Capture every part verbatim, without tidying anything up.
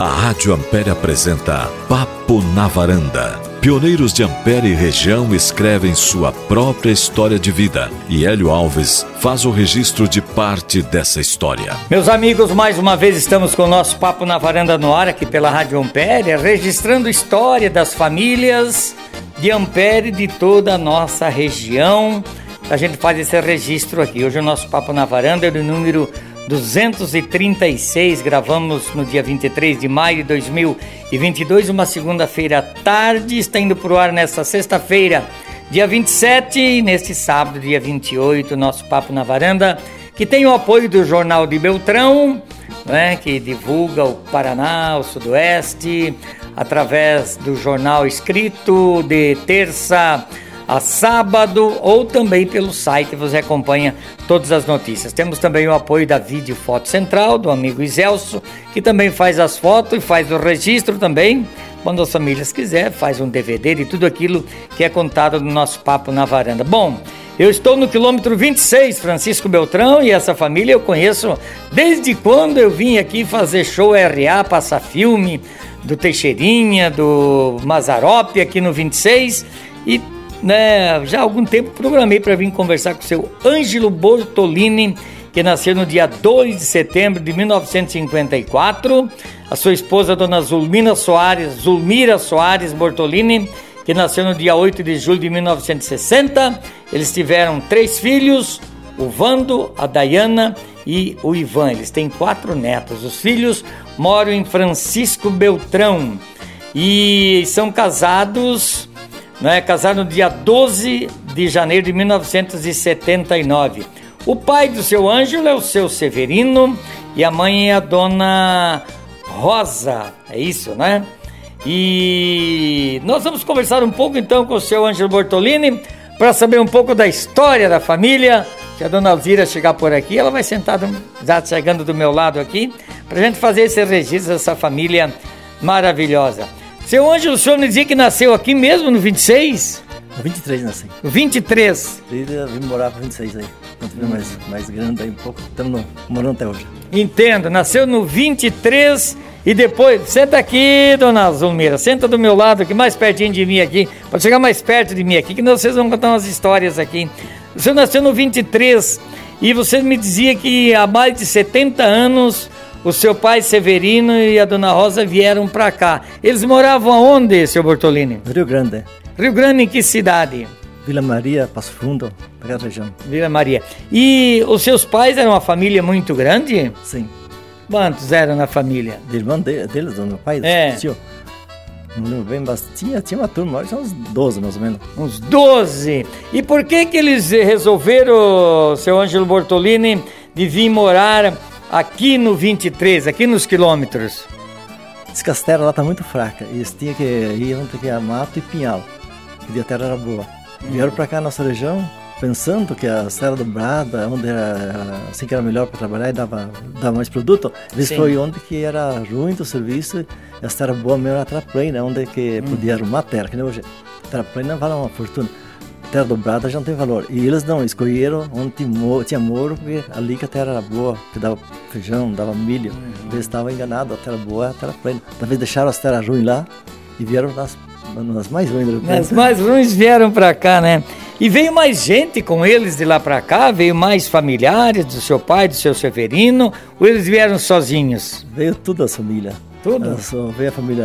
A Rádio Ampere apresenta Papo na Varanda. Pioneiros de Ampere e região escrevem sua própria história de vida e Hélio Alves faz o registro de parte dessa história. Meus amigos, mais uma vez estamos com o nosso Papo na Varanda no ar aqui pela Rádio Ampere, registrando a história das famílias de Ampere de toda a nossa região. A gente faz esse registro aqui. Hoje o nosso Papo na Varanda é do número duzentos e trinta e seis, gravamos no dia vinte e três de maio de dois mil e vinte e dois, uma segunda-feira à tarde, está indo para o ar nesta sexta-feira, dia vinte e sete, e neste sábado, dia vinte e oito, nosso Papo na Varanda, que tem o apoio do Jornal de Beltrão, né, que divulga o Paraná, o Sudoeste, através do jornal escrito de terça a sábado, ou também pelo site você acompanha todas as notícias. Temos também o apoio da Vídeo Foto Central, do amigo Iselso, que também faz as fotos e faz o registro também, quando as famílias quiserem, faz um D V D de tudo aquilo que é contado no nosso Papo na Varanda. Bom, eu estou no quilômetro vinte e seis, Francisco Beltrão, e essa família eu conheço desde quando eu vim aqui fazer show R A, passar filme, do Teixeirinha, do Mazarope, aqui no vinte e seis, e né, já há algum tempo programei para vir conversar com o seu Ângelo Bortolini, que nasceu no dia dois de setembro de mil novecentos e cinquenta e quatro, a sua esposa, dona Zulmina Soares, Zulmira Soares Bortolini, que nasceu no dia oito de julho de mil novecentos e sessenta. Eles tiveram três filhos, o Vando, a Dayana e o Ivan. Eles têm quatro netos. Os filhos moram em Francisco Beltrão e são casados... Né, casado no dia doze de janeiro de mil novecentos e setenta e nove. O pai do seu Ângelo é o seu Severino e a mãe é a dona Rosa, é isso, né? E nós vamos conversar um pouco então com o seu Ângelo Bortolini para saber um pouco da história da família. Se a dona Alzira chegar por aqui, ela vai sentar, já chegando do meu lado aqui, para a gente fazer esse registro dessa família maravilhosa. Seu Ângelo, o senhor me dizia que nasceu aqui mesmo no vinte e seis? No vinte e três nasci. No vinte e três? E vim morar para vinte e seis aí. Quando vim mais, mais grande aí um pouco, estamos morando até hoje. Entendo, nasceu no vinte e três e depois... Senta aqui, dona Zulmira, senta do meu lado aqui, mais pertinho de mim aqui. Pode chegar mais perto de mim aqui, que vocês vão contar umas histórias aqui. O senhor nasceu no vinte e três e você me dizia que há mais de setenta anos... O seu pai Severino e a dona Rosa vieram para cá. Eles moravam aonde, seu Bortolini? Rio Grande. Rio Grande, em que cidade? Vila Maria, Passo Fundo, aquela região. Vila Maria. E os seus pais eram uma família muito grande? Sim. Quantos eram na família? De irmão de, deles, do meu pai, é. tio. Não lembro bem, mas tinha, tinha uma turma, tinha uns doze mais ou menos. Uns doze. E por que que eles resolveram, seu Ângelo Bortolini, de vir morar aqui no vinte e três, aqui nos quilômetros? Diz que a terra lá tá muito fraca. E eles tinham que ir onde que é mato e pinhal. E a terra era boa. Vieram para cá na nossa região, pensando que a Serra Dobrada, onde era assim que era melhor para trabalhar e dava, dava mais produto. Eles Sim. foi onde que era ruim do serviço e a terra boa mesmo era a terra plana, onde que hum. podia arrumar a terra, que nem hoje. A terra plana vale uma fortuna. Terra dobrada já não tem valor. E eles não, escolheram onde tinha moro, tinha moro, porque ali que a terra era boa, que dava feijão, dava milho. Uhum. Eles estavam enganados, a terra boa é a terra plena. Talvez deixaram as terras ruins lá e vieram nas, nas mais ruins. As mais ruins vieram para cá, né? E veio mais gente com eles de lá para cá? Veio mais familiares do seu pai, do seu Severino? Ou eles vieram sozinhos? Veio toda a família. Tudo? Só veio a família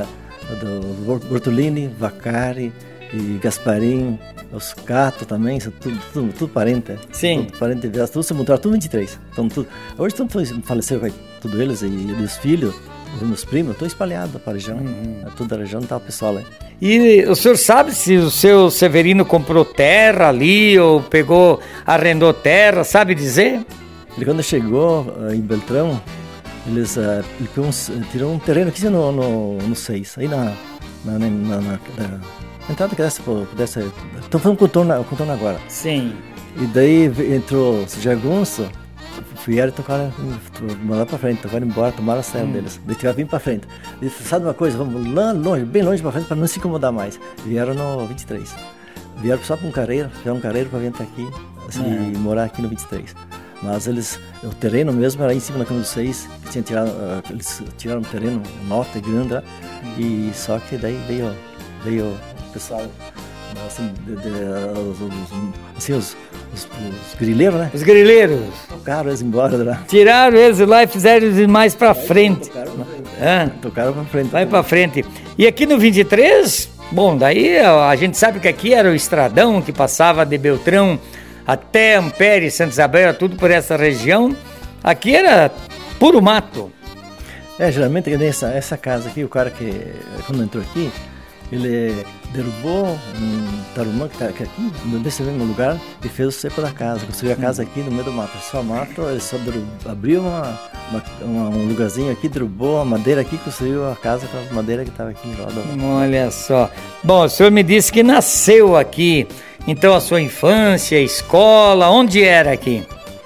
do Bortolini, Vacari e Gasparim. Os Cato também, são tudo, tudo, tudo parente. Sim. Tudo parente, tudo se mudaram, tudo vinte e três. Então, tudo, hoje tudo faleceu, tudo eles e, e os filhos, os meus primos, estou espalhado para a região. Uhum. Toda a região está o pessoal aí. E o senhor sabe se o seu Severino comprou terra ali ou pegou, arrendou terra, sabe dizer? Ele quando chegou uh, em Beltrão, eles uh, ele pegou um, tirou um terreno aqui no, no, no seis, aí na... na, na, na, na, na entrada que desse, desse estão fazendo um contorno, contorno agora. Sim. E daí entrou os jagunços, vieram e tocaram, mandaram pra frente, tocaram embora, tomaram a serra hum. deles. Daí tiveram vindo pra frente. E sabe uma coisa, vamos lá longe, bem longe pra frente, pra não se incomodar mais. Vieram no vinte e três. Vieram só pra um careiro, fizeram um careiro pra vir até aqui, assim, é. e morar aqui no vinte e três. Mas eles, o terreno mesmo era em cima da Câmara dos Seis, que tinha tirado, uh, eles tiraram um terreno, um norte grande lá, e só que daí veio, veio o pessoal, assim, de, de, os, os, assim os, os, os grileiros, né? Os grileiros. Tocaram eles embora de lá. Tiraram eles lá e fizeram eles ir mais pra frente. Tocaram pra frente. Ah, Tocaram pra frente. vai pra frente. E aqui no vinte e três, bom, daí a gente sabe que aqui era o estradão que passava de Beltrão até Ampere, Santa Isabel, tudo por essa região. Aqui era puro mato. É, geralmente essa, essa casa aqui, o cara que, quando entrou aqui, ele derrubou um tarumã que está aqui, nesse mesmo lugar, e fez o cepo da casa. Construiu a casa aqui no meio do mato. Só mato, ele só derrubou, abriu uma, uma, uma, um lugarzinho aqui, derrubou a madeira aqui, construiu a casa com a madeira que estava aqui em roda. Olha só. Bom, o senhor me disse que nasceu aqui. Então a sua infância, escola, onde era aqui?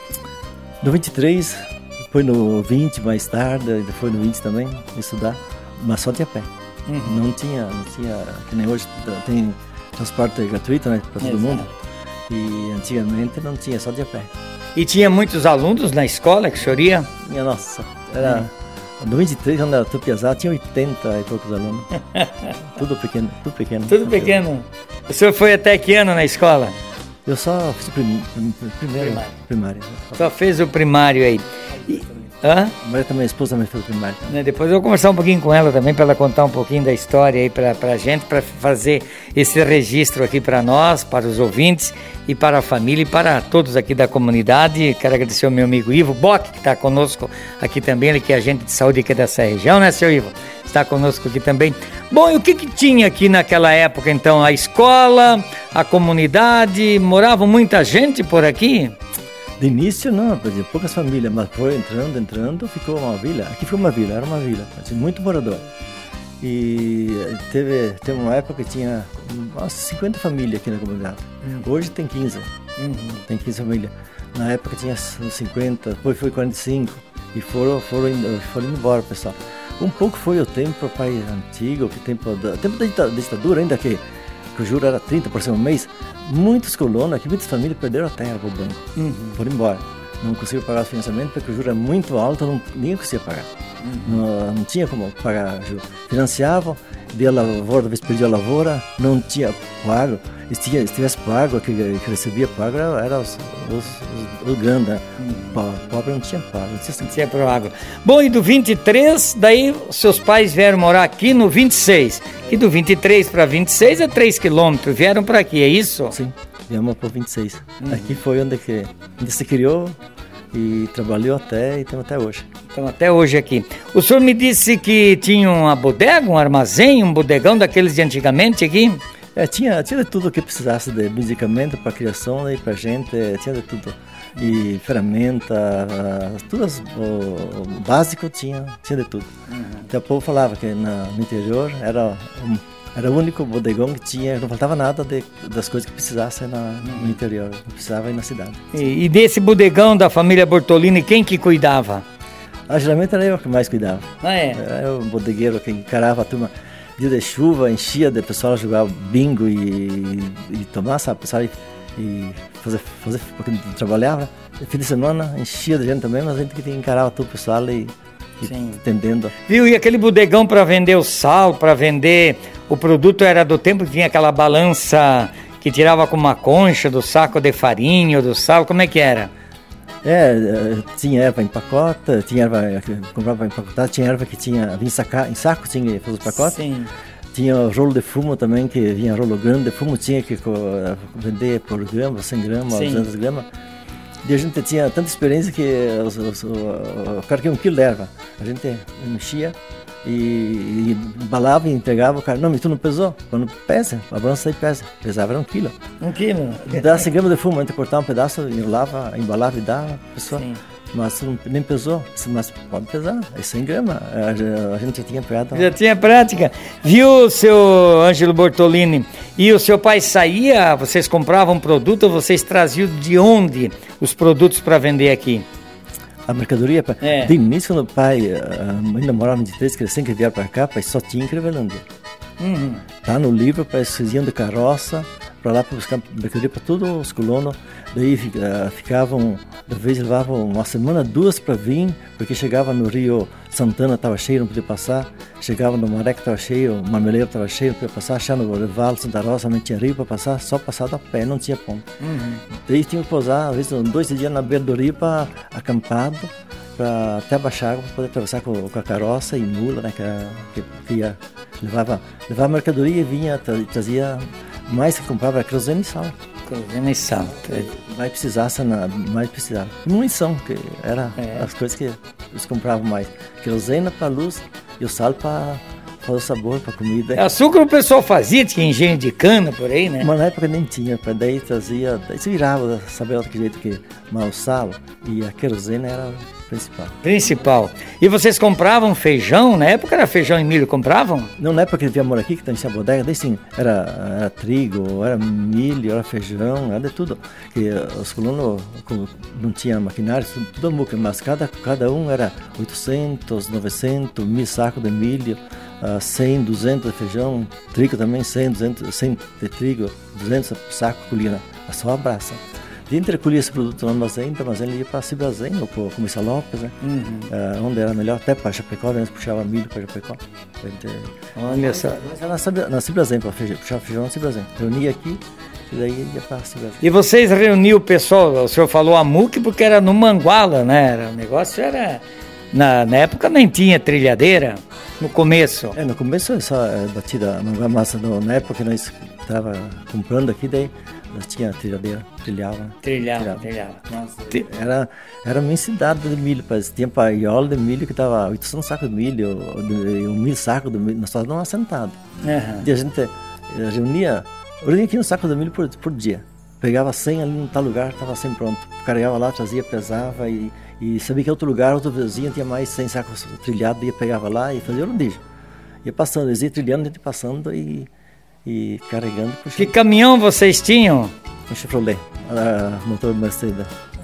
No vinte e três, depois no vinte mais tarde, depois no vinte também, estudar, mas só de a pé. Uhum. Não tinha, não tinha, que nem hoje tem transporte gratuito, né, para todo Exato. Mundo. E antigamente não tinha, só de a pé. E tinha muitos alunos na escola que o senhor ia? Minha nossa, era... Uhum. No vinte e três, quando era Tupiazá, tinha oitenta e poucos alunos. Tudo pequeno, tudo pequeno. Tudo pequeno. O senhor foi até que ano na escola? Eu só fiz o prim, prim, primeiro, primário. primário. Só fez o primário aí. E, hã? Mas também a esposa também fez o primário. Depois eu vou conversar um pouquinho com ela também, para ela contar um pouquinho da história aí pra, pra gente, para fazer esse registro aqui para nós, para os ouvintes e para a família e para todos aqui da comunidade. Quero agradecer ao meu amigo Ivo Bock, que está conosco aqui também, ele que é agente de saúde aqui dessa região, né, seu Ivo? Está conosco aqui também. Bom, e o que que tinha aqui naquela época, então? A escola, a comunidade, morava muita gente por aqui? De início não, poucas famílias, mas foi entrando, entrando, ficou uma vila. Aqui foi uma vila, era uma vila, tinha muito morador. E teve, teve uma época que tinha umas cinquenta famílias aqui na comunidade. Uhum. Hoje tem quinze, uhum. tem quinze famílias. Na época tinha cinquenta, depois foi quarenta e cinco e foram, foram, indo, foram indo embora, pessoal. Um pouco foi o tempo pai antigo, que tempo da, tempo da ditadura ainda, que, que o juro era trinta por cento ao mês. Muitos colonos aqui, muitas famílias perderam a terra para o banco, uhum. foram embora. Não conseguiram pagar o financiamento porque o juro é muito alto, não, ninguém conseguia pagar. Uhum. Não, não tinha como pagar o juro. Financiavam, deu a lavoura, talvez perdia a lavoura, não tinha pago. E se, tinha, se tivesse pago, que, que recebia pago, era, era os, os, os, os grandes, né? Uhum. Pobre não tinha pago. Não tinha, não tinha pago. Bom, e do vinte e três, daí seus pais vieram morar aqui no vinte e seis. E do vinte e três para vinte e seis é três quilômetros, vieram para aqui, é isso? Sim, viemos para vinte e seis. Uhum. Aqui foi onde, que, onde se criou e trabalhou até e estamos até hoje. Então até hoje aqui. O senhor me disse que tinha uma bodega, um armazém, um bodegão daqueles de antigamente aqui? É, tinha, tinha de tudo que precisasse de medicamento para criação e para gente, tinha de tudo. E ferramenta, tudo o, o básico tinha, tinha de tudo. Uhum. Então o povo falava que na, no interior era, um, era o único bodegão que tinha, não faltava nada de, das coisas que precisasse na, no interior, não precisava ir na cidade. E, e desse bodegão da família Bortolini, quem que cuidava? Ah, geralmente era eu que mais cuidava. Ah, é? Era o bodegueiro que encarava a turma. Dia de chuva, enchia de pessoal jogar bingo e, e tomar, sabe, pessoal, e, e fazer, fazer, porque trabalhava. E fim de semana enchia de gente também, mas a gente que encarava todo o pessoal e, e entendendo. Viu, e aquele bodegão para vender o sal, para vender o produto, era do tempo que tinha aquela balança que tirava com uma concha do saco de farinha ou do sal, como é que era? É, tinha erva em pacote, tinha erva que comprava empacotada, tinha erva que tinha, vinha em, saca, em saco, tinha que fazer os pacotes. Sim. Tinha rolo de fumo também, que vinha rolo grande de fumo, tinha que vender por grama, cem gramas, duzentas gramas. E a gente tinha tanta experiência que os, os, o, o cara queria um quilo de erva. A gente mexia e, e embalava e entregava, o cara, não, mas tu não pesou? Quando pesa, a balança aí pesa, pesava, era um quilo. Um quilo? Dá cem gramas de fumo, a gente cortava um pedaço, enrolava, embalava e dava a pessoa. Sim. Mas não, nem pesou, mas pode pesar, é cem gramas, a, a gente já tinha pegado. Já tinha prática. Viu, seu Ângelo Bortolini, e o seu pai saía, vocês compravam produto, ou vocês traziam de onde os produtos para vender aqui? A mercadoria, é. De início, quando o pai ainda morava em vinte e três, que ele sempre vier para cá, pai só tinha em Crevelândia. Uhum. Tá no livro, pai, eles iam de carroça, para lá para buscar mercadoria para todos os colonos. Daí uh, ficavam, às vezes levavam uma semana, duas para vir, porque chegava no Rio Santana, estava cheio, não podia passar. Chegava no Maré, que estava cheio, o Marmeleiro estava cheio, não podia passar. Achava no Vale, Santa Rosa, não tinha rio para passar, só passava a pé, não tinha ponto. Uhum. Daí tinha que pousar, às vezes, dois dias na beira do rio, para acampado, para até baixar água, para poder atravessar com, com a carroça e mula, né, que, que ia, levava, levava mercadoria e vinha, tra, trazia mais que comprava, querosene e sal. Querosene e sal. Mais precisasse, na, mais precisava. E munição, que era é. as coisas que eles compravam mais. Querosene para luz e o sal para fazer o sabor, para comida. Açúcar o pessoal fazia, tinha engenho de cana por aí, né? Mas na época nem tinha, para daí trazia, daí se virava, sabia de que jeito que, mas o sal e a querosene era principal. Principal. E vocês compravam feijão? Na época era feijão e milho, compravam? Não, na época que tinha aqui, que tinha bodega, daí sim, era, era trigo, era milho, era feijão, era de tudo. Que os colonos não tinham maquinário, tudo, tudo muca, mas cada, cada um era oitocentos, novecentos, mil sacos de milho, uh, cem, duzentos de feijão, trigo também, cem, duzentos, cem de trigo, duzentos sacos de colina, a só abraça. Dentro recolhia esse produto no armazém, do armazém ele ia para Cibrazen ou para Comissão Lopes, né? Uhum. Uh, onde era melhor, até para Chapecó, né? Puxava milho para Chapecó. Gente... Olha só. Mas era na Cibrazen, para puxar feijão na Cibrazen. Reunia aqui e daí ia para Cibrazen. E vocês reuniam o pessoal, o senhor falou a muque porque era no Manguala, né? Era, o negócio era... Na, na época nem tinha trilhadeira, no começo. É, no começo é só é, batida a manguá massa, no, na época que nós estava comprando aqui, daí nós tinha trilhadeira, trilhava. Trilhava, trilhava. Nossa. Era, era uma imensidade de milho, tinha paiola de milho que estava oitocentos sacos de milho, de, um mil sacos de milho, nós estávamos assentados. Uhum. E a gente reunia, reunia aqui um saco de milho por, por dia. Pegava cem ali em tal lugar, estava sempre pronto. Carregava lá, trazia, pesava e, e sabia que outro lugar, outro vizinho tinha mais cem sacos trilhados, ia pegava lá e fazia o rodízio. Ia passando, eles iam trilhando, a gente passando e, e carregando. Puxando. Que caminhão vocês tinham? Um Chevrolet, uh, motor Mercedes.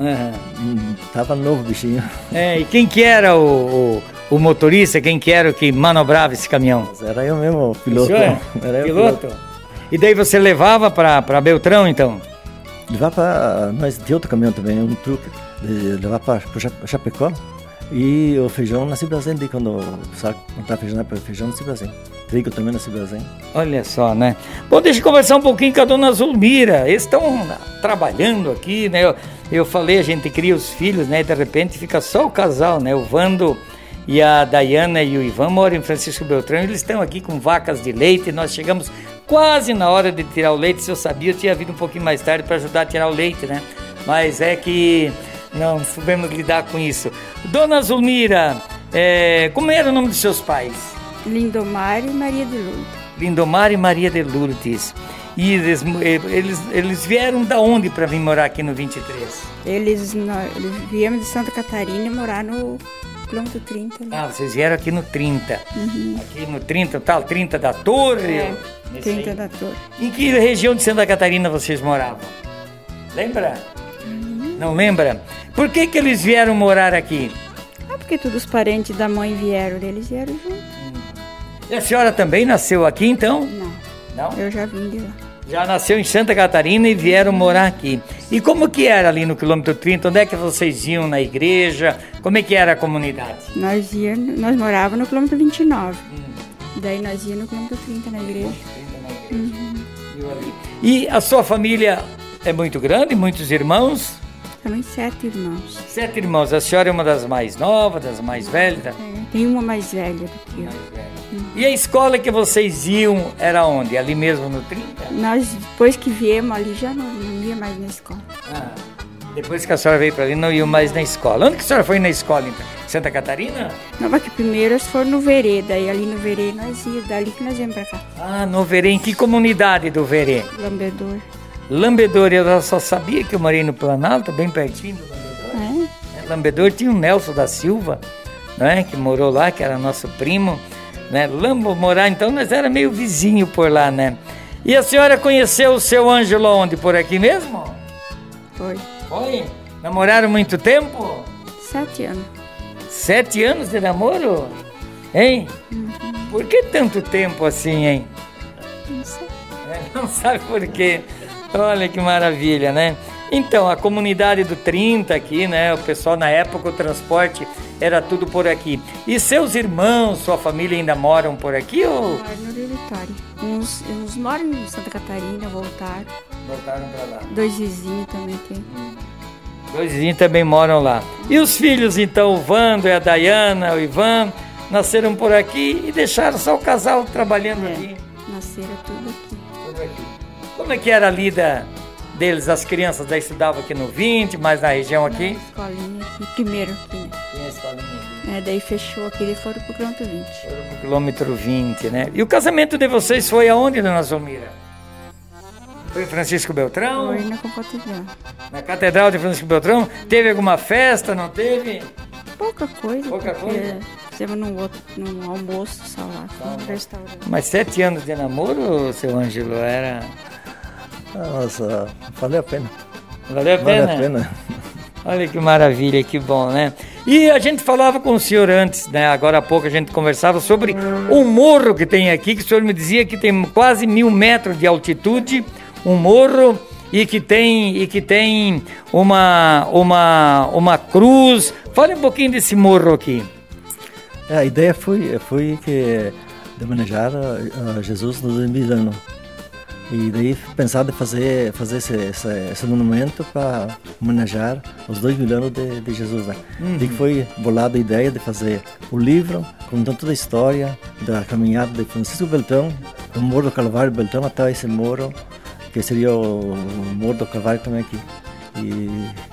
Uhum. Tava novo o bichinho. É, e quem que era o, o, o motorista, quem que era o que manobrava esse caminhão? Mas era eu mesmo, o piloto. É? Era eu piloto? piloto? E daí você levava para Beltrão, então? Levar para nós tinha outro caminhão também, um truque, de levar para Chapecó e o feijão na Cibrazen, quando sabe comprar feijão para feijão na Cibrazen. Trigo também na Cibrazen. Olha só, né? Bom, deixa eu conversar um pouquinho com a dona Zulmira. Eles estão trabalhando aqui, né? Eu, eu falei, a gente cria os filhos, né? E de repente fica só o casal, né? O Vando e a Dayana e o Ivan moram em Francisco Beltrão. Eles estão aqui com vacas de leite. Nós chegamos quase na hora de tirar o leite. Se eu sabia, eu tinha vindo um pouquinho mais tarde para ajudar a tirar o leite, né? Mas é que não soubemos lidar com isso. Dona Zulmira, é, como era o nome dos seus pais? Lindomar e Maria de Lourdes. Lindomar e Maria de Lourdes. E eles, eles, eles vieram da onde para vir morar aqui no vinte e três? Eles, eles vieram de Santa Catarina morar no quilômetro trinta. Né? Ah, vocês vieram aqui no trinta. Uhum. Aqui no trinta, tal, trinta da Torre? É, trinta da Torre. Em que região de Santa Catarina vocês moravam? Lembra? Uhum. Não lembra? Por que que eles vieram morar aqui? Ah, porque todos os parentes da mãe vieram, eles vieram juntos. E a senhora também nasceu aqui, então? Não. Não? Eu já vim de lá. Já nasceu em Santa Catarina e vieram morar aqui. E como que era ali no quilômetro trinta? Onde é que vocês iam na igreja? Como é que era a comunidade? Nós íamos, nós morávamos no quilômetro vinte e nove. Hum. Daí nós íamos no quilômetro trinta na igreja. trinta na igreja. Uhum. E a sua família é muito grande? Muitos irmãos? Também sete irmãos. Sete irmãos. A senhora é uma das mais novas, das mais velhas? É, tem uma mais velha do que eu. Mais velha. Hum. E a escola que vocês iam era onde? Ali mesmo no trinta? Nós, depois que viemos ali, já não, não ia mais na escola. Ah, depois que a senhora veio para ali, não ia mais na escola. Onde que a senhora foi na escola, então? Santa Catarina? Não, mas que primeiro eles foram no Verê, daí ali no Verê nós íamos, dali que nós íamos para cá. Ah, no Verê. Em que comunidade do Verê? Lambedor. Lambedor, eu só sabia que eu morei no Planalto, bem pertinho do Lambedor. É? Lambedor tinha o Nelson da Silva, né, que morou lá, que era nosso primo, né? Lambo morar, então nós era meio vizinho por lá, né? E a senhora conheceu o seu Ângelo onde? Por aqui mesmo? Foi. Foi? Namoraram muito tempo? Sete anos. Sete anos de namoro? Hein? Uhum. Por que tanto tempo assim, hein? Não sei. É, não sabe por quê. Olha que maravilha, né? Então, a comunidade do trinta aqui, né? O pessoal na época, o transporte era tudo por aqui. E seus irmãos, sua família ainda moram por aqui ou? Moram no Rio Vitória. Uns, uns moram em Santa Catarina, voltaram. Voltaram pra lá. Dois vizinhos também tem. Hum. Dois vizinhos também moram lá. E os filhos, então, o Vando e a Dayana, o Ivan, nasceram por aqui e deixaram só o casal trabalhando É, aqui. nasceram tudo aqui. Tudo aqui. Como é que era a lida deles, as crianças? Daí estudavam aqui no vinte, mais na região aqui? Na escolinha aqui, primeiro aqui, né? Tem a escolinha aqui. É, daí fechou aqui e foram pro quilômetro vinte. Foram pro quilômetro vinte, né? E o casamento de vocês foi aonde, dona Zulmira? Foi em Francisco Beltrão? Foi na Catedral. Na Catedral de Francisco Beltrão? Teve alguma festa, não teve? Pouca coisa. Pouca porque coisa? Fizemos num, outro, num almoço só lá, num restaurante. Mas sete anos de namoro, seu Ângelo, era... Nossa, valeu a pena. Valeu a pena? Valeu a pena. Olha que maravilha, que bom, né? E a gente falava com o senhor antes, né? Agora há pouco a gente conversava sobre um morro que tem aqui, que o senhor me dizia que tem quase mil metros de altitude, um morro e que tem, e que tem uma, uma, uma cruz. Fale um pouquinho desse morro aqui. É, a ideia foi, foi que de homenagear a, a Jesus nos dois mil anos. E daí pensado em fazer, fazer esse, esse, esse monumento para homenagear os dois mil anos de, de Jesus. Né? Uhum. E foi bolada a ideia de fazer o livro contando toda a história da caminhada de Francisco Beltrão, do Morro do Calvário Beltrão até esse morro, que seria o, o Morro do Calvário também aqui. E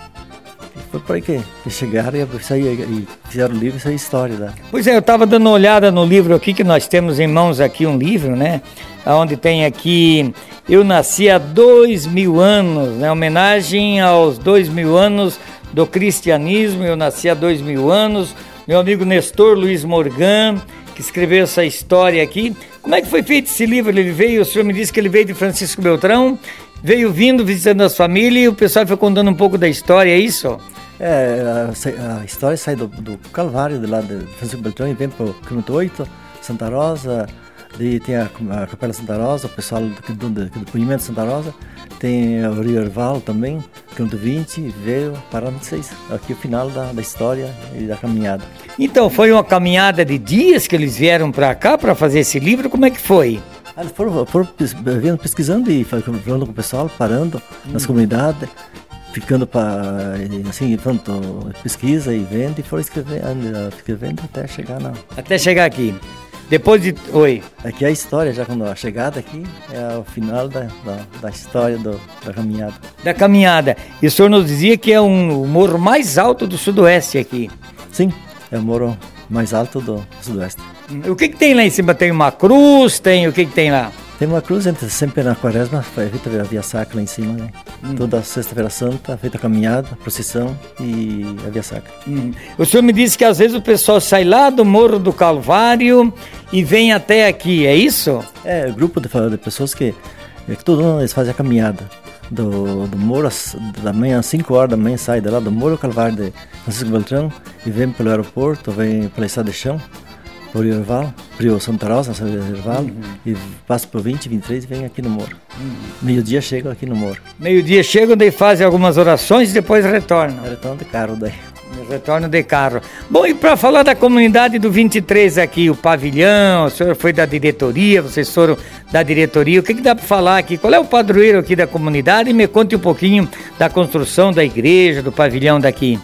foi por aí que, que chegaram e, e fizeram o livro e saiu a história. Né? Pois é, eu estava dando uma olhada no livro aqui, que nós temos em mãos aqui um livro, né? Onde tem aqui, eu nasci há dois mil anos, né? Homenagem aos dois mil anos do cristianismo, eu nasci há dois mil anos. Meu amigo Nestor Luiz Morgan, que escreveu essa história aqui. Como é que foi feito esse livro? Ele veio, o senhor me disse que ele veio de Francisco Beltrão, veio vindo, visitando as famílias, e o pessoal foi contando um pouco da história, é isso? É, a, a história sai do, do Calvário, de lá de Francisco Beltrão, e vem para o quilômetro oito, Santa Rosa, daí tem a, a Capela Santa Rosa, o pessoal do, do, do depoimento de Santa Rosa, tem o Rio Herval também, quilômetro vinte, veio para vinte e seis, aqui o final da, da história e da caminhada. Então, foi uma caminhada de dias que eles vieram para cá para fazer esse livro, como é que foi? Eles foram, foram vindo pesquisando e falando com o pessoal, parando hum. nas comunidades, ficando para, assim, pronto, pesquisa e vendo, e foram escrevendo, escrevendo até chegar na... Até chegar aqui. Depois de... Oi. Aqui é a história, já quando a chegada aqui é o final da, da, da história do, da caminhada. Da caminhada. E o senhor nos dizia que é um, o morro mais alto do sudoeste aqui. Sim, é o morro mais alto do sudoeste. O que que tem lá em cima? Tem uma cruz? Tem o que que tem lá? Tem uma cruz, entre, sempre na quaresma, foi feita a via sacra lá em cima, né? Hum. Toda sexta-feira santa, feita a caminhada, procissão e a via sacra. Hum. O senhor me disse que às vezes o pessoal sai lá do Morro do Calvário e vem até aqui, é isso? É, grupo de, de pessoas que, que todo ano eles fazem a caminhada. Do, do Morro, da manhã, às cinco horas da manhã, sai de lá do Morro do Calvário de Francisco Beltrão e vem pelo aeroporto, vem pela estrada de chão, por Herval, Rio Santa Rosa, Herval, uhum. e passa por vinte, vinte e três e vem aqui no Morro. Uhum. Meio-dia chega aqui no Morro. Meio-dia chegam, daí fazem algumas orações e depois retornam. Retornam de carro daí. Retorno de carro. Bom, e para falar da comunidade do vinte e três aqui, o pavilhão, o senhor foi da diretoria, vocês foram da diretoria, o que, que dá para falar aqui? Qual é o padroeiro aqui da comunidade? E me conte um pouquinho da construção da igreja, do pavilhão daqui.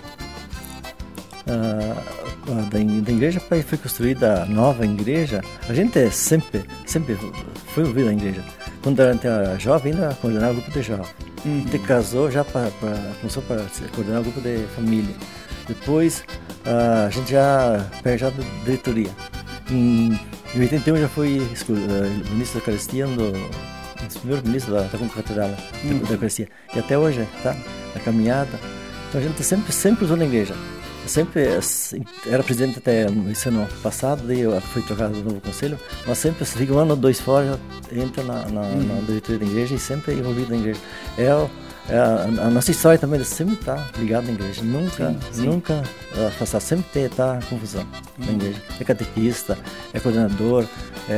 Ah... Da, da igreja foi construída a nova igreja. A gente sempre, sempre foi ouvido na igreja. Quando a gente era jovem, ainda coordenava o grupo de jovens. Uhum. A gente casou já para começou para coordenar o grupo de família. Depois a gente já perdeu a diretoria. Em, em oitenta e um já fui uh, ministro da Eucaristia, um dos primeiros ministros da, da Catedral uhum. da Eucaristia. E até hoje está na caminhada. Então a gente sempre, sempre usou na igreja. Sempre era presidente até esse ano passado, daí eu fui trocado do novo conselho, mas sempre fica um ano ou dois fora, entra na, na, uhum. na diretoria da igreja e sempre envolvido na igreja. É A, a nossa história também sempre está ligada à igreja. Nunca, sim, sim. nunca afastar. Sempre está confusão hum. na igreja. É catequista, é coordenador, é,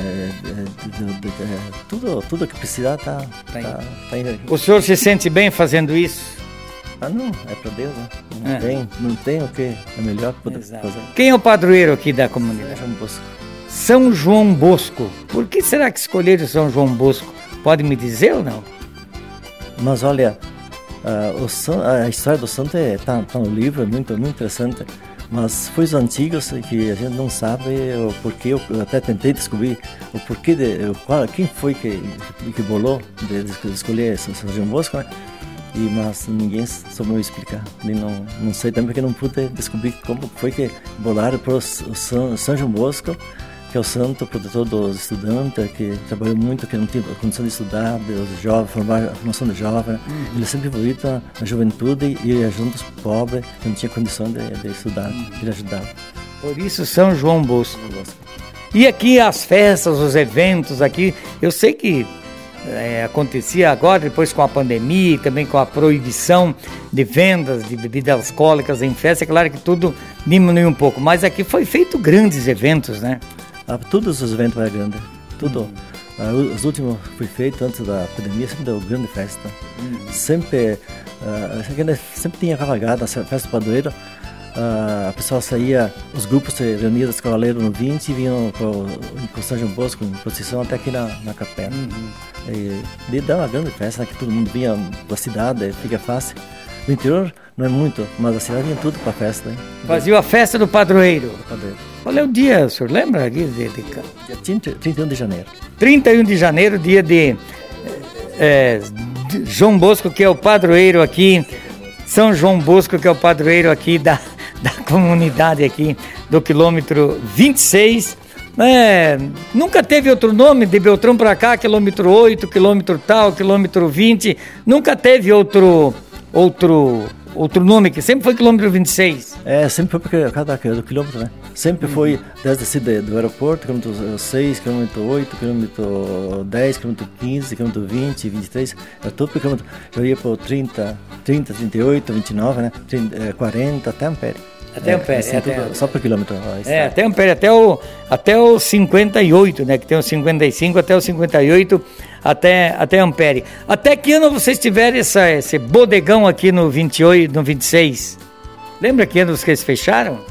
é, é, é, tudo, tudo que precisar está tá, tá, tá aí. O senhor se sente bem fazendo isso? Ah, não, é para Deus, né? Não, é. tem, não tem o que é melhor que poder Exato. fazer. Quem é o padroeiro aqui da comunidade? São João Bosco. São João Bosco. Por que será que escolheram São João Bosco? Pode me dizer ou não? Mas olha, uh, o, a história do santo está é, tá no livro, é muito, muito interessante. Mas foi os antigos que a gente não sabe o porquê. Eu até tentei descobrir o porquê, de, qual, quem foi que, que bolou de, de escolher São João Bosco, né? E, mas ninguém soube me explicar. Nem não, não sei também porque não pude descobrir como foi que bolaram para o São, São João Bosco, que é o santo protetor dos estudantes, que trabalhou muito, que não tinha condição de estudar, dos jovens, formar a formação de jovens. Uhum. Ele sempre envolvido na juventude e ajuda os pobres que não tinham condição de, de estudar, uhum. ele ajudava. Por isso São João Bosco. Bosco. E aqui as festas, os eventos aqui, eu sei que é, acontecia agora, depois com a pandemia e também com a proibição de vendas de bebidas alcoólicas em festa, é claro que tudo diminuiu um pouco, mas aqui foi feito grandes eventos, né? Ah, todos os eventos eram grandes, tudo. Uhum. Ah, os últimos foi feito antes da pandemia, sempre deu grande festa. Uhum. Sempre, uh, sempre tinha cavalgada, a festa do padroeiro. Uh, a pessoa saía, os grupos se reuniam dos cavaleiros no vinte e vinham com o São João Bosco em procissão até aqui na, na capela. Uhum. E, e dá uma grande festa, que todo mundo vinha da cidade, fica fácil. No interior não é muito, mas a cidade vinha tudo para a festa. Hein? Fazia a festa do padroeiro. Do padroeiro. Qual é o dia, o senhor lembra aqui? De, de... Dia trinta e um de janeiro. trinta e um de janeiro, dia de, é, de João Bosco, que é o padroeiro aqui, São João Bosco, que é o padroeiro aqui da, da comunidade aqui do quilômetro vinte e seis. É, nunca teve outro nome, de Beltrão para cá, quilômetro oito, quilômetro tal, quilômetro vinte, nunca teve outro... outro outro nome, que sempre foi quilômetro vinte e seis. É, sempre foi porque cada do quilômetro, né? Sempre uhum. foi desde a cidade do aeroporto, quilômetro seis, quilômetro oito, quilômetro dez, quilômetro quinze, quilômetro vinte, vinte e três, era tudo por quilômetro. Já ia por trinta, trinta, trinta e oito, vinte e nove, né? trinta, quarenta, até Ampere. Até Ampere, é, assim, até, tudo, só por quilômetro. É, até Ampere, até o, até o cinquenta e oito, né? Que tem o cinquenta e cinco até o cinquenta e oito, até, até Ampere. Até que ano vocês tiveram essa, esse bodegão aqui no vinte e oito, no vinte e seis? Lembra que anos que eles fecharam?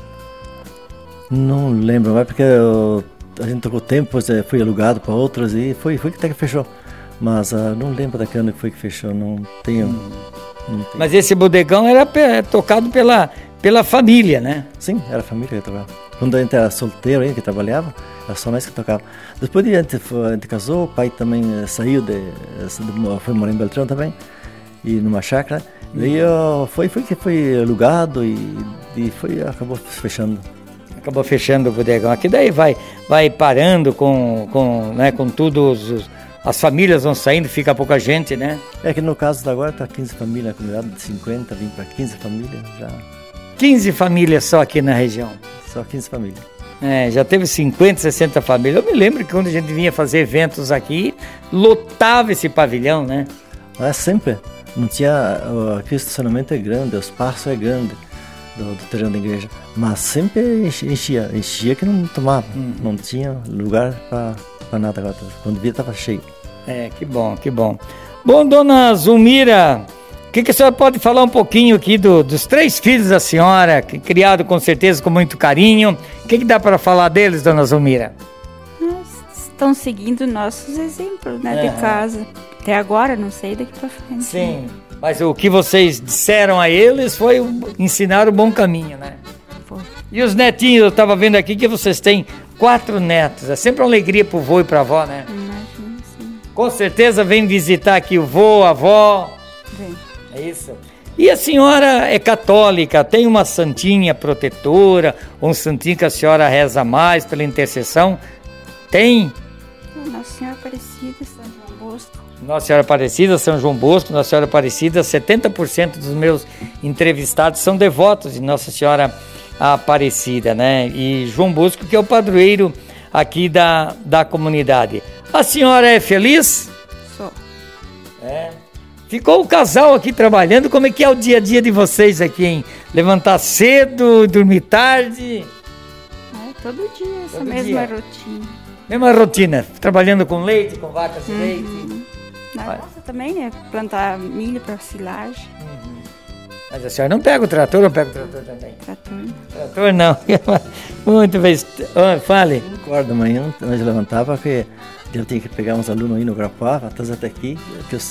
Não lembro, mas porque eu, a gente tocou tempo, foi alugado para outros e foi, foi que até que fechou. Mas uh, não lembro da que ano que foi que fechou, não tenho, hum. não tenho. Mas esse bodegão era pe- tocado pela... Pela família, né? Sim, era a família que tocava. Quando a gente era solteiro ainda, que trabalhava, era só nós que tocava. Depois a gente, a gente casou, o pai também saiu, de, foi morar em Beltrão também, e numa chácara. Uhum. Daí foi, foi que foi alugado e, e foi, acabou fechando. Acabou fechando o bodegão. Aqui daí vai, vai parando com, com, né, com tudo, os, as famílias vão saindo, fica pouca gente, né? É que no caso da agora está quinze famílias, a comunidade de cinquenta, vim para quinze famílias já. quinze famílias só aqui na região. Só quinze famílias. É, já teve cinquenta, sessenta famílias. Eu me lembro que quando a gente vinha fazer eventos aqui, lotava esse pavilhão, né? É sempre. Não tinha... Aqui o estacionamento é grande, o espaço é grande do, do terreno da igreja. Mas sempre enchia. Enchia que não tomava. Uhum. Não tinha lugar para nada agora. Quando via estava cheio. É, que bom, que bom. Bom, dona Zulmira... O que, que a senhora pode falar um pouquinho aqui do, dos três filhos da senhora, que, criado com certeza com muito carinho? O que, que dá para falar deles, dona Zulmira? Estão seguindo nossos exemplos, né, uhum. de casa. Até agora, não sei daqui para frente. Sim, mas o que vocês disseram a eles foi ensinar o bom caminho, né? Foi. E os netinhos, eu estava vendo aqui que vocês têm quatro netos. É sempre uma alegria pro vô e pra avó, né? Imagina, sim. Com certeza vem visitar aqui o vô, a avó. Vem. É isso. E a senhora é católica, tem uma santinha protetora, ou um santinho que a senhora reza mais pela intercessão? Tem? Nossa Senhora Aparecida, São João Bosco. Nossa Senhora Aparecida, São João Bosco, Nossa Senhora Aparecida, setenta por cento dos meus entrevistados são devotos de Nossa Senhora Aparecida, né? E João Bosco, que é o padroeiro aqui da, da comunidade. A senhora é feliz? Sou. É. Ficou o casal aqui trabalhando, como é que é o dia a dia de vocês aqui, hein? Levantar cedo, dormir tarde? É, todo dia, essa Todo mesma dia. rotina. Mesma rotina, trabalhando com leite, com vacas de Uhum. leite. Na Olha. roça também, né? Plantar milho para silagem, Mas a senhora não pega o trator ou pega o trator também? trator. Trator não. Muito bem. Oh, fale. cinco horas da manhã, nós levantava que eu tinha que pegar uns alunos aí no Grapuava, trazer até aqui, que eu,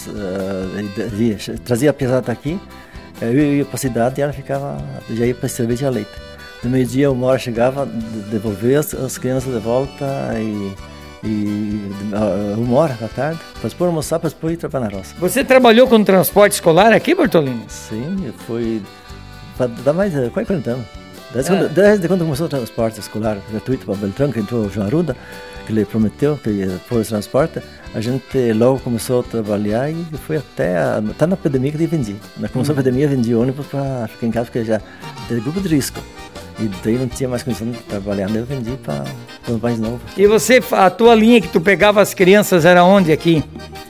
uh, trazia a pesada até aqui, eu ia para a cidade e ela ficava, já ia para cerveja e leite. No meio-dia, uma hora chegava, devolver as, as crianças de volta e, e uh, uma hora da tarde, para depois almoçar, para depois ir trabalhar na roça. Você trabalhou com transporte escolar aqui, Bortolini? Sim, foi para dar mais de quase quarenta anos. Desde, Ah. quando, desde quando começou o transporte escolar gratuito para Beltrão, que entrou o João Arruda, que ele prometeu que ia pôr o transporte, a gente logo começou a trabalhar e foi até, a, até na pandemia que eu vendi. Na começou a pandemia, vendi ônibus para ficar em casa, porque já era grupo de risco. E daí não tinha mais condição de trabalhar, daí eu vendi para os mais novos. E você, a tua linha que tu pegava as crianças era onde aqui?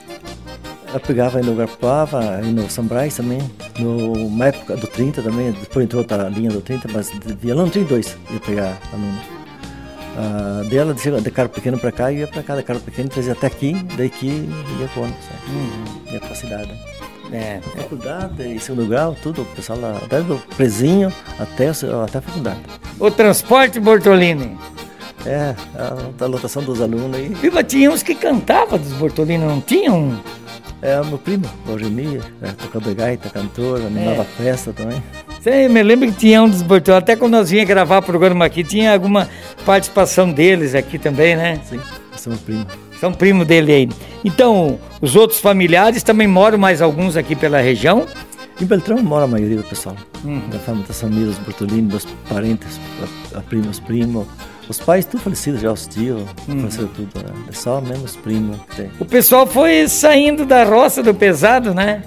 Eu pegava aí no Grapuava, aí no São Brás também, no, uma época do trinta também, depois entrou outra linha do trinta, mas de, de aluno trinta e dois ia pegar aluno. Ah, dela, de, de carro pequeno para cá, ia para cá, de carro pequeno, trazia até aqui, daqui ia para o ônibus, uhum. Ia para a cidade. É. Faculdade e segundo grau, tudo, o pessoal lá, desde o prezinho até, até a faculdade. O transporte, Bortolini? É, a, a lotação dos alunos aí. Viva, tinha uns que cantavam dos Bortolini, não tinham? É, o meu primo, o Eugenia, é, tocador de gaita, cantor, animava É. festa também. Você me lembra que tinha um dos Bortolini, até quando nós vinha gravar o programa aqui, tinha alguma participação deles aqui também, né? Sim, esse é o meu primo. São primo dele aí. Então, os outros familiares também moram, mais alguns aqui pela região? Em Beltrão mora a maioria do pessoal. Uhum. Da família, das famílias, os Bortolini, meus parentes, a, a primos, primos. Os pais, tudo falecidos já, os tios, Uhum. faleceram tudo. Né? É só mesmo os primos que tem. O pessoal foi saindo da roça do pesado, né?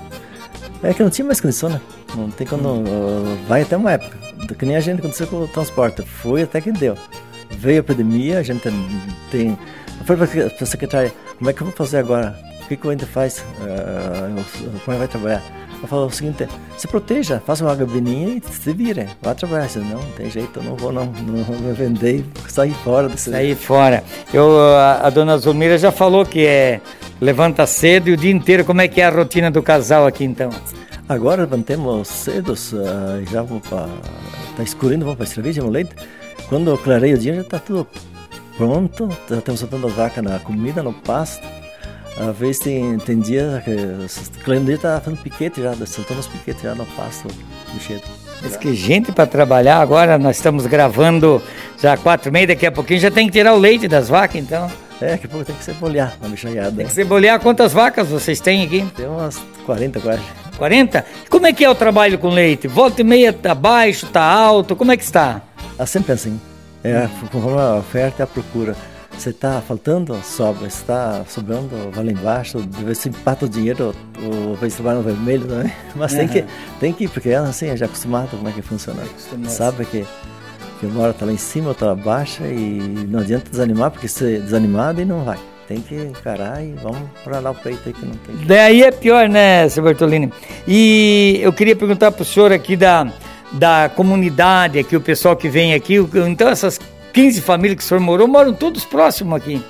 É que não tinha mais condição, né? Não tem quando. Uh, vai até uma época. Que nem a gente aconteceu com o transporte. Foi até que deu. Veio a pandemia, a gente tem. Eu falei para a secretária, como é que eu vou fazer agora? O que, que a gente faz? Uh, eu, como é que vai trabalhar? Eu falo o seguinte, se proteja, faça uma gabininha e se vire, vá trabalhar. Eu disse, não, não tem jeito, eu não vou não, não vou vender e sair fora desse... Sair fora. Eu, a, a dona Zulmira já falou que é levanta cedo e o dia inteiro. Como é que é a rotina do casal aqui então? Agora levantemos cedo, uh, já vamos para... Está escurendo, vamos para a cerveja, no leite. Quando eu clarei o dia, já está tudo pronto, já estamos soltando as vacas na comida, no pasto. Às vezes tem, tem dia que o cliente está fazendo piquete já, soltando os piquetes já no pasto do cheiro. Mas que gente para trabalhar agora, nós estamos gravando já quatro e meia, daqui a pouquinho já tem que tirar o leite das vacas então. É, daqui a pouco tem que cebolhar na bichaiada. Tem que cebolhar. Quantas vacas vocês têm aqui? Tem umas quarenta quase. quarenta? Como é que é o trabalho com leite? Volta e meia tá baixo, tá alto, como é que está? Ah, sempre assim. É, conforme a oferta e a procura. Se está faltando, sobra. Se está sobrando, vai lá embaixo. De vez se empata o dinheiro, ou vai trabalhar no vermelho também. Mas tem, Uhum. que, tem que ir, porque é assim, é já acostumado como é que funciona. Acostumado. Sabe que, que uma hora está lá em cima, outra baixa e não adianta desanimar, porque se desanimado e não vai. Tem que encarar e vamos para lá o peito aí que não tem. Daí é pior, né, seu Bertolini? E eu queria perguntar para o senhor aqui da, da comunidade, aqui, o pessoal que vem aqui, então essas quinze famílias que o senhor morou, moram todos próximos aqui?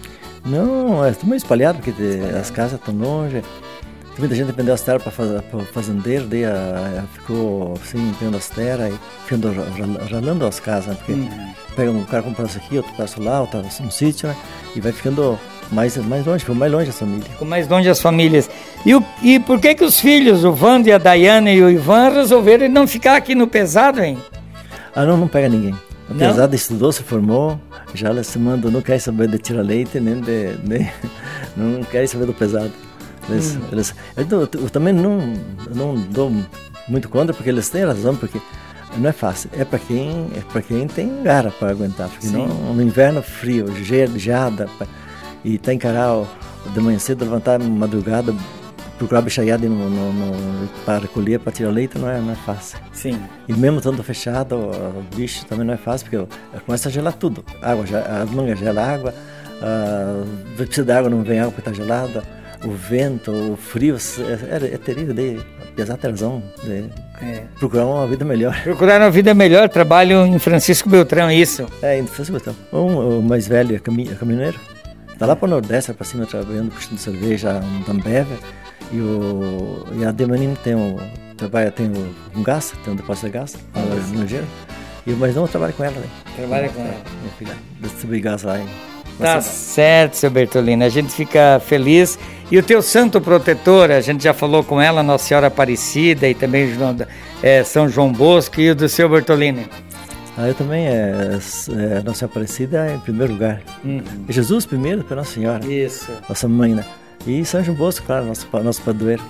Não, é tudo meio espalhado, porque de, as casas estão longe. Tem muita gente vendeu as terras para faz, fazendeiro, daí a, a, ficou assim, vendendo as terras e ficando ralando as casas, né? Porque Uhum. pega um cara com um pedaço aqui, outro pedaço lá, outro no sítio, né? E vai ficando mais, mais longe, ficou mais longe a família. Ficou mais longe as famílias. E, o, e por que que os filhos, o Vando e a Daiane e o Ivan, resolveram não ficar aqui no pesado, hein? Ah, não, não pega ninguém. A Não? pesada estudou, se formou, já ela se mandou, não quer saber de tirar leite, nem de. Nem, não quer saber do pesado. Eles, Hum. eles, eu, dou- eu também não, não dou muito contra, porque eles têm razão, porque não é fácil. É para quem, é para quem tem garra para aguentar, porque Sim. não, no inverno frio, gel, geada, pa- e tá encarar o, de manhã cedo, levantar madrugada, procurar bichaiada no, no, no, para recolher, para tirar leite, não é, não é fácil. Sim. E mesmo estando fechado, o bicho também não é fácil, porque começa a gelar tudo. Água, a manga gela água, uh, precisa de água, não vem água porque está gelada. o vento, o frio, é, é terrível, de, apesar de ter razão, de é. procurar uma vida melhor. Procurar uma vida melhor, trabalho em Francisco Beltrão, isso? É, em Francisco Beltrão. Um, o mais velho é cami- caminhoneiro, está lá para o Nordeste, para cima, trabalhando, puxando cerveja, um Tambeve, e, o, e a Demanina tem o, trabalha, tem o, um gás, tem um depósito de gás, no Nogueira, e o mais novo trabalha com ela. Né? Trabalha com ela. Minha filha, distribui gás lá em... Tá certo, seu Bertolini, a gente fica feliz. E o teu santo protetor, a gente já falou com ela, Nossa Senhora Aparecida e também é, São João Bosco, e o do seu Bertolini? Ah, eu também, é, é, Nossa Senhora Aparecida é em primeiro lugar. Uhum. Jesus primeiro, para Nossa Senhora. Isso. Nossa mãe, né? E São João Bosco, claro, nosso, nosso padroeiro.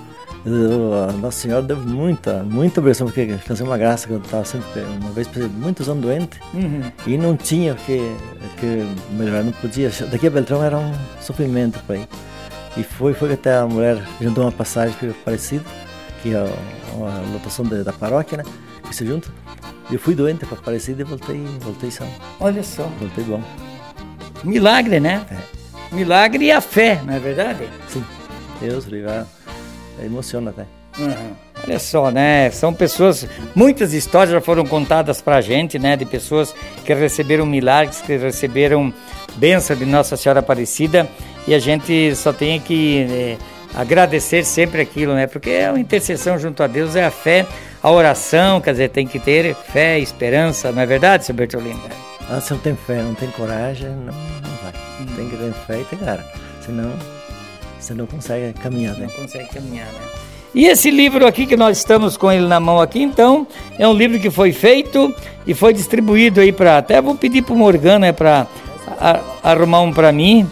A Nossa Senhora deu muita, muita obrigação, porque alcancei uma graça que eu estava sempre, uma vez, muitos anos doente, uhum. e não tinha o que, que melhorar, não podia. Daqui a Beltrão era um sofrimento para ir. E foi, foi até a mulher juntou uma passagem que parecida, que é a lotação da, da paróquia, né? Que se junta. Eu fui doente para Aparecida e voltei, voltei são. Olha só. Voltei bom. Milagre, né? É. Milagre e a fé, não é verdade? Sim. Deus, obrigado. Emociona até. Uhum. Olha só, né? São pessoas, muitas histórias já foram contadas pra gente, né? De pessoas que receberam milagres, que receberam bênção de Nossa Senhora Aparecida, e a gente só tem que é, agradecer sempre aquilo, né? Porque é uma intercessão junto a Deus, é a fé, a oração, quer dizer, tem que ter fé, esperança, não é verdade, seu Bertolini? Ah, se não tem fé, não tem coragem, não, não vai. Hum. Tem que ter fé e ter cara, senão... Você não consegue caminhar, né? Não consegue caminhar, né? E esse livro aqui, que nós estamos com ele na mão aqui, então, é um livro que foi feito e foi distribuído aí para... Até vou pedir para o Morgana, né, para arrumar um para mim.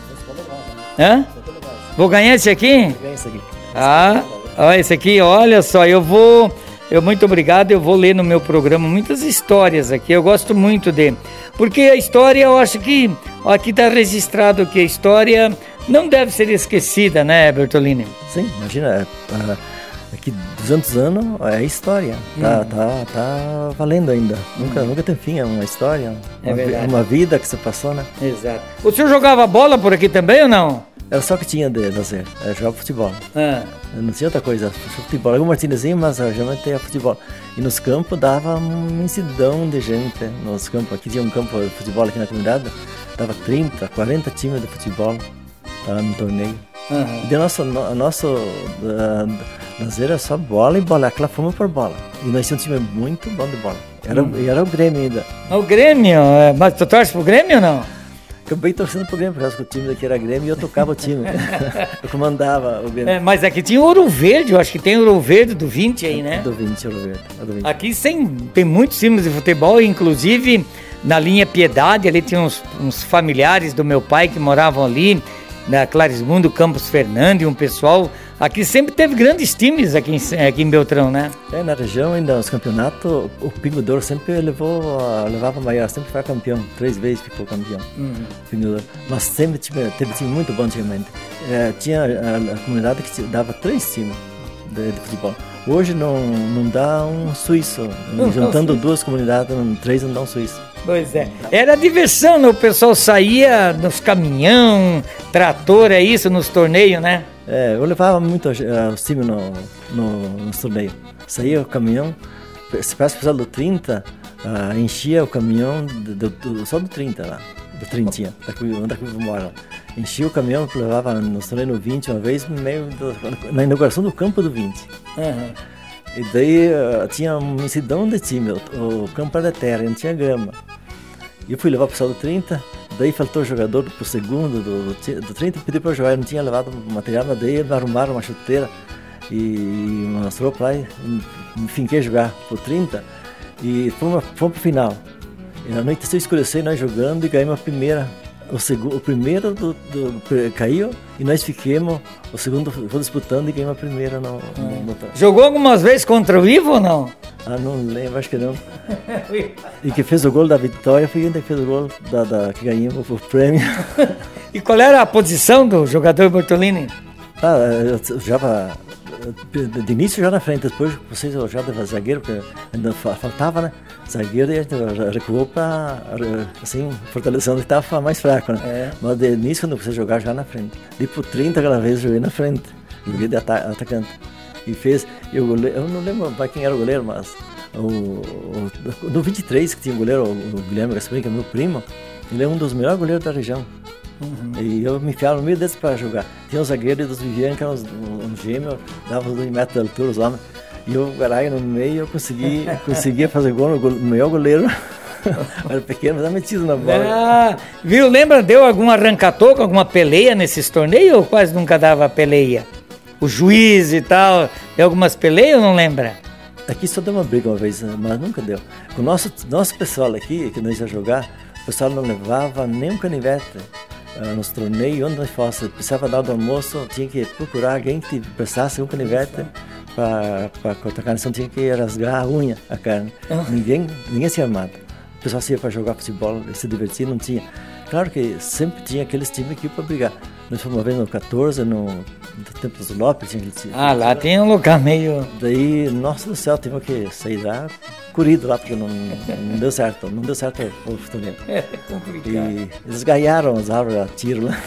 Hã? Vou ganhar esse aqui? Ganha esse aqui. Ah, ó, esse aqui, olha só, eu vou... Eu, muito obrigado, eu vou ler no meu programa muitas histórias aqui, eu gosto muito de... Porque a história, eu acho que... Ó, aqui está registrado que a história... Não deve ser esquecida, né, Bertolini? Sim, imagina, daqui duzentos anos é história, tá, hum. tá, tá valendo ainda, hum. nunca, nunca tem fim, é uma história, é uma, uma vida que você passou, né? Exato. O senhor jogava bola por aqui também ou não? Era só o que tinha de lazer, era jogar futebol. Ah. Não tinha outra coisa, futebol, algum martinezinho, mas geralmente era futebol. E nos campos dava uma imensidão de gente, nos campos, aqui tinha um campo de futebol aqui na comunidade, dava trinta, quarenta times de futebol. Tá no torneio. Uhum. De nosso, no, nosso uh, nós era só bola e bola, aquela fama por bola. E nós tínhamos um time muito bom de bola. Era, uhum. era o Grêmio ainda. O Grêmio? Mas tu torce pro Grêmio ou não? Acabei torcendo pro Grêmio, por causa que o time daqui era Grêmio e eu tocava o time. Eu comandava o Grêmio. É, mas aqui tinha Ouro Verde, eu acho que tem Ouro Verde do vinte aí, né? Do vinte, Ouro Verde. Do vinte. Aqui tem, tem muitos times de futebol, inclusive na linha Piedade, ali tinha uns, uns familiares do meu pai que moravam ali, na Clarismundo, Campos Fernando e um pessoal. Aqui sempre teve grandes times aqui em, aqui em Beltrão, né? É, na região ainda, os campeonatos, o Pingo Douro sempre levou, levava maior, sempre foi campeão, três vezes ficou campeão. Uhum. Pingo Douro. Mas sempre teve, teve time muito bom antigamente. É, tinha a, a comunidade que dava três times de, de futebol. Hoje não, não dá um suíço, não, juntando não, duas comunidades, não, três não dá um suíço. Pois é, era diversão, né? O pessoal saía nos caminhão, trator, é isso, nos torneios, né? É, eu levava muito uh, os times no, no, nos torneios. Saía o caminhão, se peça o pessoal do trinta, uh, enchia o caminhão do, do, do, só do trinta lá, do trinta, daqui onde eu moro. Enchia o caminhão, levava nos torneios no vinte uma vez, meio do, na inauguração do campo do vinte. Uhum. E daí uh, tinha uma imensidão de time, o, o campo era de terra, não tinha grama. E eu fui levar o pessoal do trinta, daí faltou o jogador pro segundo, do, do trinta, pedi para eu jogar, eu não tinha levado material, mas daí eles arrumaram uma chuteira e umas roupas lá e me finquei jogar pro trinta e fomos, fomos pro final. E na noite se escureceu, nós jogando e ganhamos a primeira. O, segundo, o primeiro do, do, caiu e nós ficamos, o segundo foi disputando e ganhamos a primeira. No, no, no... Jogou algumas vezes contra o Ivo ou não? Ah, não lembro, acho que não. E que fez o gol da vitória foi ainda que fez o gol da, da, que ganhamos o prêmio. E qual era a posição do jogador Bertolini? Ah, eu jogava de, de início já na frente, depois vocês já de zagueiro, porque ainda faltava, né? Zagueiro e a gente recuou para, assim, fortalecendo que estava mais fraco, né? É. Mas de início, quando você jogar já na frente. De por trinta aquela vez, joguei na frente, joguei de ata- atacante. E fez, eu, eu não lembro mais quem era o goleiro, mas o, o, no vinte e três que tinha o goleiro, o, o Guilherme Gasparini, que é meu primo, ele é um dos melhores goleiros da região. Uhum. E eu me enfiava no meio desses para jogar. Tinha os zagueiros dos Viviane, que eram uns, uns gêmeos, davam uns dois metros de altura, os homens. E eu, caralho, no meio eu consegui, conseguia fazer gol no, go, no melhor goleiro. Era pequeno, mas era metido na bola. Ah, viu? Lembra, deu alguma arrancatoca, alguma peleia nesses torneios ou quase nunca dava peleia? O juiz e tal, deu algumas peleias ou não lembra? Aqui só deu uma briga uma vez, mas nunca deu. Com o nosso, nosso pessoal aqui, que nós ia jogar, o pessoal não levava nem um canivete. Uh, nos torneios, onde nós fosse, precisava dar do almoço, tinha que procurar alguém que prestasse um canivete para cortar a carne, senão tinha que rasgar a unha, a carne. Uhum. Ninguém, ninguém se armava. O pessoal se ia para jogar futebol, se divertir, não tinha. Claro que sempre tinha aqueles times aqui para brigar. Nós fomos uma vez no catorze, no, no tempo dos Lopes. Tinha aquele, ah, lá tem um lugar meio... Daí, nossa do céu, tivemos que sair lá, corrido lá, porque não, não deu certo, não deu certo o torneio. É complicado. E eles ganharam as árvores a tiro lá.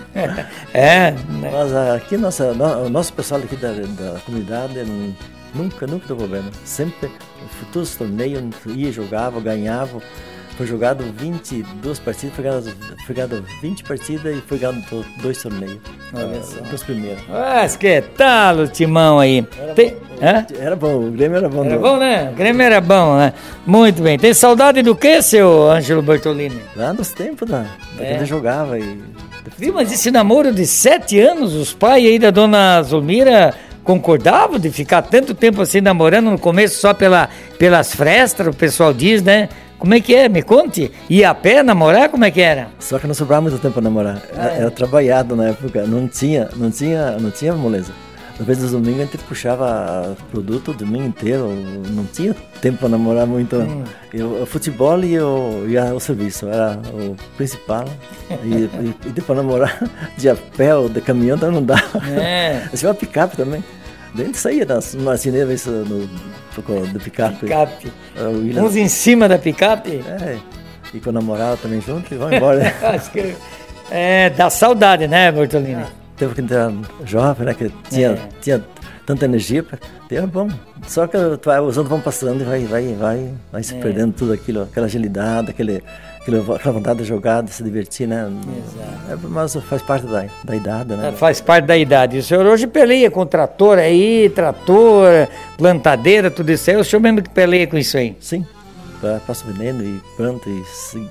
É, né? Mas aqui, nossa, o nosso pessoal aqui da, da comunidade nunca, nunca deu problema. Sempre, todos os torneios, ia, jogava, ganhava. Foi jogado vinte e duas partidas, foi ganhado, foi ganhado vinte partidas e foi ganhado dois torneios. Olha só. Dos primeiros. Mas que tal o timão aí? Era, Tem... bom, era bom, o Grêmio era bom. Era bom, né? O Grêmio era bom, né? Muito bem. Tem saudade do que, seu Ângelo Bertolini? Lá nos tempos da, da é. que ele jogava. E... Viu, mas esse namoro de sete anos, os pais aí da dona Zulmira concordavam de ficar tanto tempo assim namorando, no começo só pela, pelas frestas, o pessoal diz, né? Como é que é? Me conte. Ia a pé namorar? Como é que era? Só que não sobrava muito tempo para namorar. Ah, é. Era trabalhado na época. Não tinha, não tinha, não tinha moleza. Às vezes, no domingo, a gente puxava produto o domingo inteiro. Não tinha tempo para namorar muito. Hum. Eu, o futebol e, eu, e a, o serviço era o principal. E, e, e depois namorar de a pé ou de caminhão, então não dava. É. Tinha uma picape também. Daí a gente saía das marcineiras no do picape. Picape. Uns em cima da picape? É. E com a namorada também junto e vão embora. Acho que é, dá saudade, né, Bertolini? Ah. Teve que entrar jovem, né, que tinha, é. tinha tanta energia, era bom. Só que os anos vão passando e vai, vai, vai, vai se é. perdendo tudo aquilo, aquela agilidade, aquele, aquela vontade de jogar, de se divertir, né? Exato. É, mas faz parte da, da idade, né? Faz parte da idade. O senhor hoje peleia com trator aí, trator, plantadeira, tudo isso aí. O senhor mesmo que peleia com isso aí? Sim. Passo veneno e planta e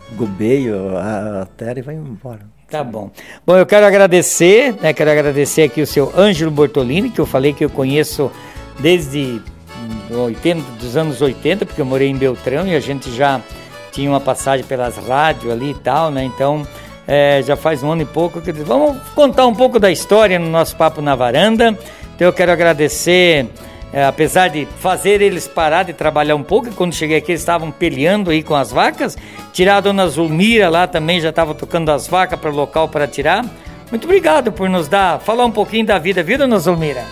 gobeio a terra e vai embora. Tá bom. Bom, eu quero agradecer, né? Quero agradecer aqui o seu Ângelo Bertolini, que eu falei que eu conheço desde oitenta, dos anos oitenta, porque eu morei em Beltrão e a gente já tinha uma passagem pelas rádios ali e tal, né? Então, é, já faz um ano e pouco que vamos contar um pouco da história no nosso Papo na Varanda. Então, eu quero agradecer, é, apesar de fazer eles parar de trabalhar um pouco, e quando cheguei aqui eles estavam peleando aí com as vacas, tirar a dona Zulmira lá também, já estava tocando as vacas para o local para tirar. Muito obrigado por nos dar, falar um pouquinho da vida, viu, dona Zulmira?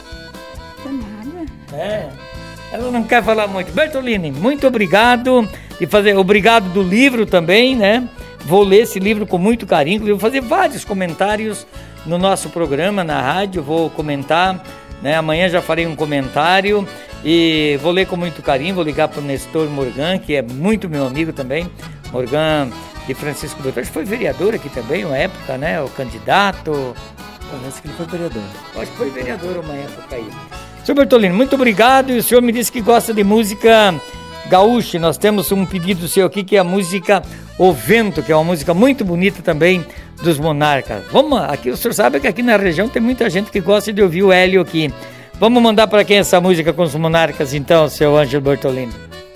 De nada. É, ela não quer falar muito. Bertolini, muito obrigado, e fazer, obrigado do livro também, né? Vou ler esse livro com muito carinho, vou fazer vários comentários no nosso programa, na rádio, vou comentar, né? Amanhã já farei um comentário e vou ler com muito carinho, vou ligar para o Nestor Morgan, que é muito meu amigo também, Morgan de Francisco Beltrão, foi vereador aqui também, uma época, né? O candidato. Parece que ele foi vereador. Acho que foi vereador uma época aí. Senhor Bertolini, muito obrigado, e o senhor me disse que gosta de música gaúcha. Nós temos um pedido seu aqui, que é a música O Vento, que é uma música muito bonita também dos Monarcas. Vamos, aqui o senhor sabe que aqui na região tem muita gente que gosta de ouvir o Hélio aqui. Vamos mandar para quem essa música com os Monarcas então, seu Ângelo Bertolini?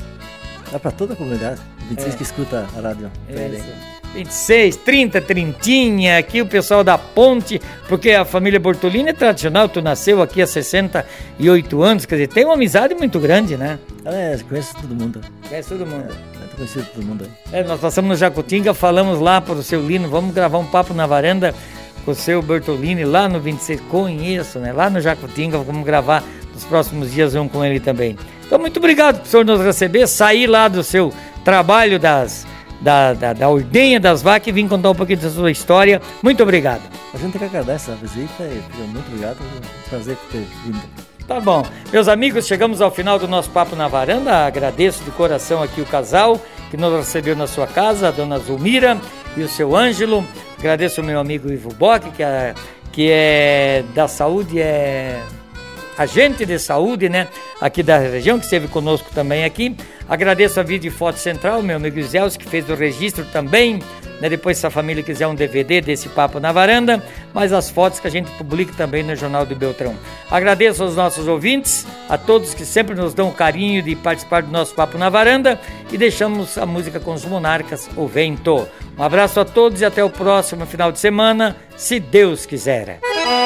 É para toda a comunidade, vinte e seis é. que escuta a rádio. É, vinte e seis, trinta, trintinha, aqui o pessoal da Ponte, porque a família Bertolini é tradicional, tu nasceu aqui há sessenta e oito anos, quer dizer, tem uma amizade muito grande, né? É, conheço todo mundo. Conhece todo mundo? É, eu conheço todo mundo aí. É, nós passamos no Jacutinga, falamos lá para o seu Lino, vamos gravar um papo na varanda com o seu Bertolini lá no vinte e seis, conheço, né? Lá no Jacutinga, vamos gravar nos próximos dias vamos com ele também. Então, muito obrigado por o senhor nos receber, sair lá do seu trabalho das, da, da, da ordenha das vacas e vir contar um pouquinho da sua história. Muito obrigado. A gente que agradece a visita e muito obrigado, é um prazer ter vindo. Tá bom. Meus amigos, chegamos ao final do nosso Papo na Varanda. Agradeço de coração aqui o casal que nos recebeu na sua casa, a dona Zulmira e o seu Ângelo. Agradeço o meu amigo Ivo Bock, que é, que é da saúde, é agente de saúde, né, aqui da região, que esteve conosco também aqui. Agradeço a Vídeo Foto Central, meu amigo Zelso, que fez o registro também, né, depois se a família quiser um D V D desse Papo na Varanda, mas as fotos que a gente publica também no Jornal do Beltrão. Agradeço aos nossos ouvintes, a todos que sempre nos dão o carinho de participar do nosso Papo na Varanda, e deixamos a música com os Monarcas, O Vento. Um abraço a todos e até o próximo final de semana, se Deus quiser.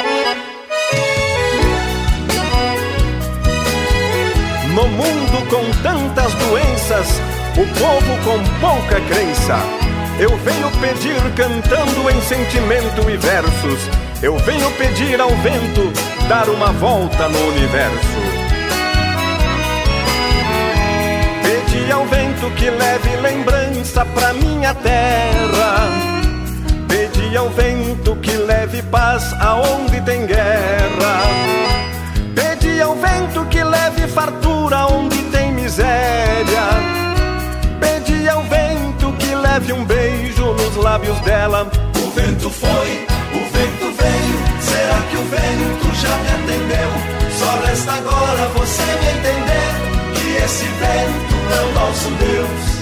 No mundo com tantas doenças, o povo com pouca crença, eu venho pedir cantando em sentimento e versos, eu venho pedir ao vento dar uma volta no universo. Pedi ao vento que leve lembrança pra minha terra, pedi ao vento que leve paz aonde tem guerra, pedi ao vento que leve fartura onde tem miséria, pedi ao vento que leve um beijo nos lábios dela. O vento foi, o vento veio, será que o vento já me atendeu? Só resta agora você me entender, que esse vento é o nosso Deus.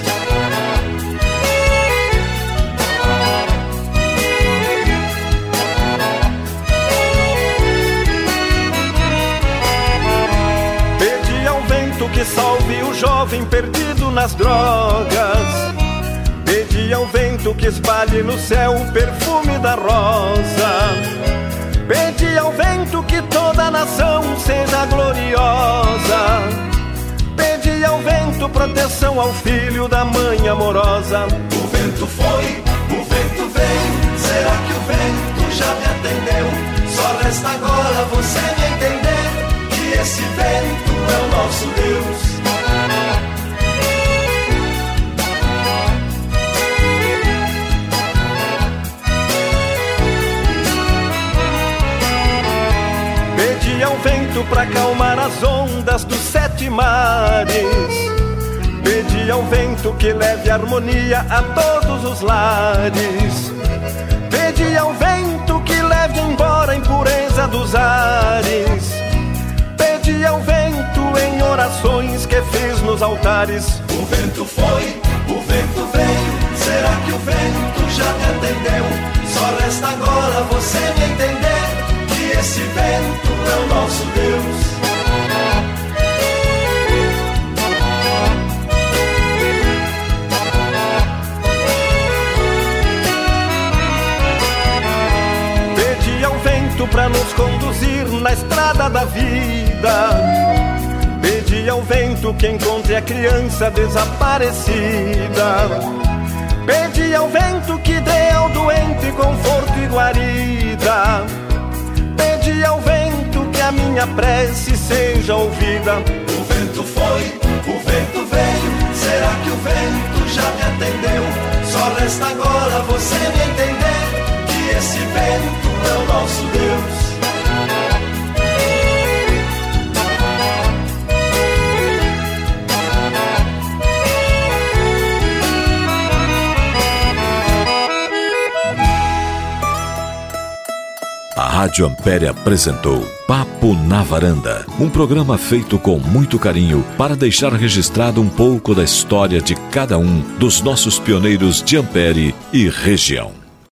Que salve o jovem perdido nas drogas, pedi ao vento que espalhe no céu o perfume da rosa, pedi ao vento que toda a nação seja gloriosa, pedi ao vento proteção ao filho da mãe amorosa. O vento foi, o vento veio, será que o vento já me atendeu? Só resta agora você me entender, que esse vento é o nosso Deus. Pedi ao vento pra acalmar as ondas dos sete mares, pedi ao vento que leve harmonia a todos os lares, pedi ao vento que leve embora a impureza dos ares, pedi ao vento em orações que fiz nos altares. O vento foi, o vento veio, será que o vento já me atendeu? Só resta agora você me entender, que esse vento é o nosso Deus. Pedi ao vento pra nos conduzir na estrada da vida, pedi ao vento que encontre a criança desaparecida, pedi ao vento que dê ao doente conforto e guarida, pedi ao vento que a minha prece seja ouvida. O vento foi, o vento veio, será que o vento já me atendeu? Só resta agora você me entender, que esse vento é o nosso Deus. A Rádio Ampere apresentou Papo na Varanda, um programa feito com muito carinho para deixar registrado um pouco da história de cada um dos nossos pioneiros de Ampere e região.